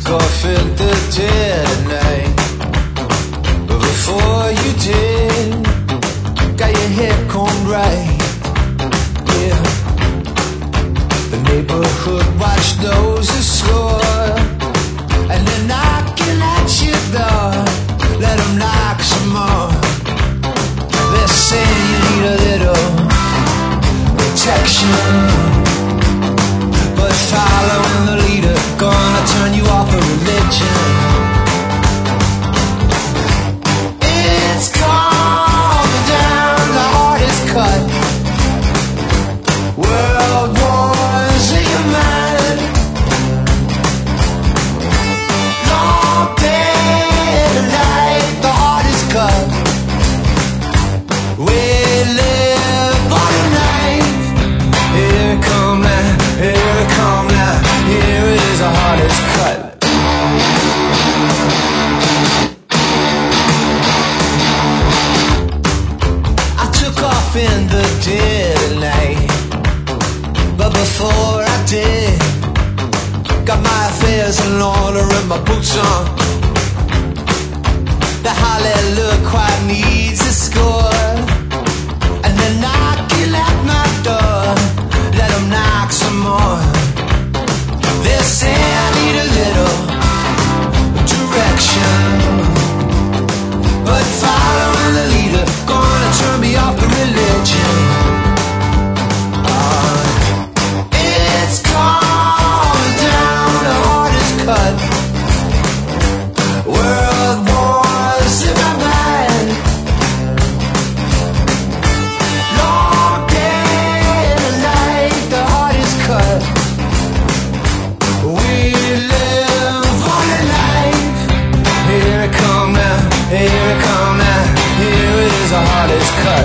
off in the dead of night. But before you did, got your hair combed right. Yeah. The neighborhood watch those who score, and they're knocking at your door. Let them knock some more. They're saying you need a little protection, but following the leader gonna turn you off of religion. It's calming down, the heart is cut. World wars in your mind. Long day and night, the heart is cut. We live on a knife. Here it come now, here it come now. Here it is, the heart is cut. I took off in the dead of night, but before I did, got my affairs in order and my boots on. The hallelujah quite needs a score, and they're knocking at my door. Let them knock some more. They say I need a little direction, but following the leader gonna turn me off the religion. It's calming down, the heart is cut. World wars in my mind. Long day and night, the heart is cut. We live on a life. Here it come now, here it come now. Here it is, the heart is cut.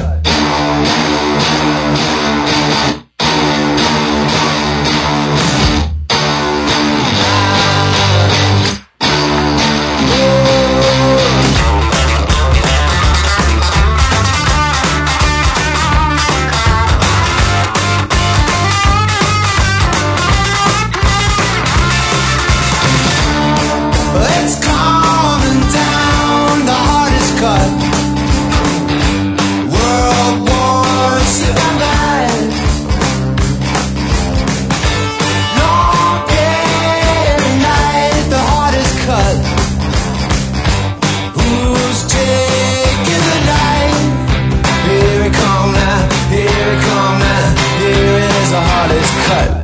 It's calming down, the heart is cut. World wars in my mind. Long day and night, the heart is cut. Who's taking the night? Here it come now, here it come now. Here it is, the heart is cut.